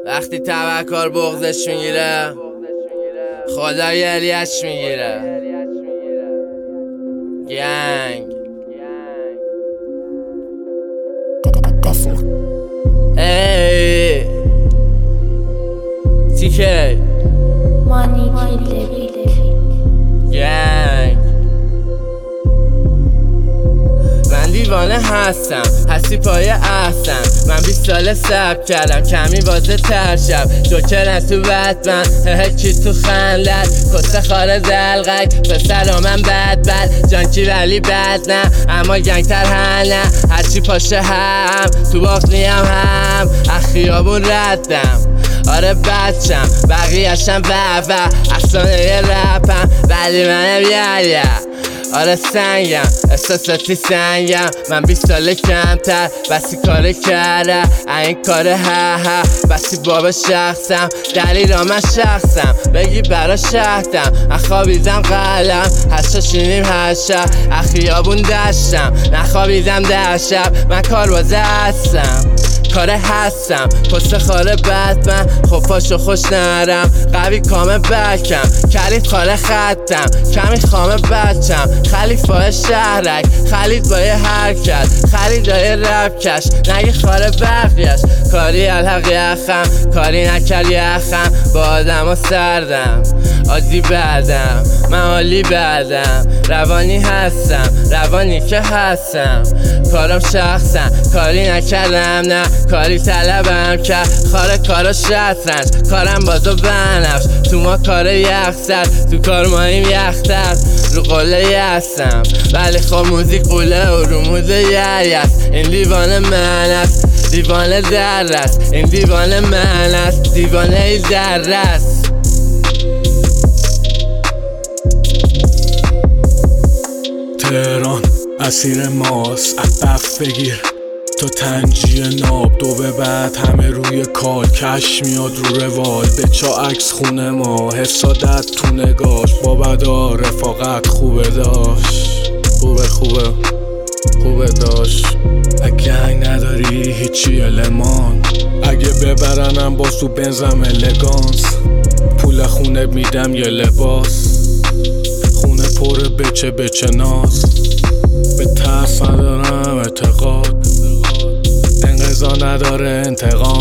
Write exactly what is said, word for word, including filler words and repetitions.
وقتی تفکر بغضش میگیره خدا گریه‌اش میگیره. گنگ ای تیکه مانی کیله گنگ من دیوانه هستم، هستی پای احسن. من بیست ساله سب کردم کمی بازه تر شب. جوکرن تو بتمن هه کی تو خندت کسته خاره دلغک پسر من بد بد جانکی ولی بد نه اما گنگتر هنه هرچی پاشه هم تو باخت نیم هم اخیابون ردم. آره بچم بقیهشم بابا اصلا یه رپم ولی منم یه یه آره سنگم احساساتی سنگم. من بیست ساله کمتر بسی کار کرده این کار ها ها بسی بابا شخصم دلیل من شخصم بگی برا شهدم نخوابیدم قلم هشتا شینیم هر شب اخیابون دشتم نخوابیدم در شب من کار بازه هستم کاره هستم پست خاره بتمن خب پاشو خوش نرم قوی کامه بکم کلید خاره خطم کمی خامه بچم خلیفای شهرک خلید با یه حرکت خلید دای رب کش نگه خاره بقیش کاری الحق یخم کاری نکر یخم با آدم و سردم عادی بعدم من عالی بعدم روانی هستم روانی که هستم کارم شخصم کاری نکردم نه کاری طلبم کرد خاره کارا شطرنج کارم بازو بنفش تو ما کار یخصد تو کار ماییم یختر رو قله یستم ولی خب موزیک قوله و رو موزه یه است. این دیوانه من است دیوانه در است این دیوانه من است دیوانه ای در است. تهران اسیر ماست عبف بگیر تا تنجی ناب دو به بعد همه روی کال کش میاد رو روال به چا عکس خونه ما حسادت تو نگاش با بدا رفاقت خوبه داشت خوبه خوبه خوبه داشت اگه گنگ نداری هیچی المان اگه ببرنم باز تو بنزم الگانس پول خونه میدم یه لباس خونه پر بچه بچه ناز به ترس ندارم اعتقاد انقضا نداره انتقام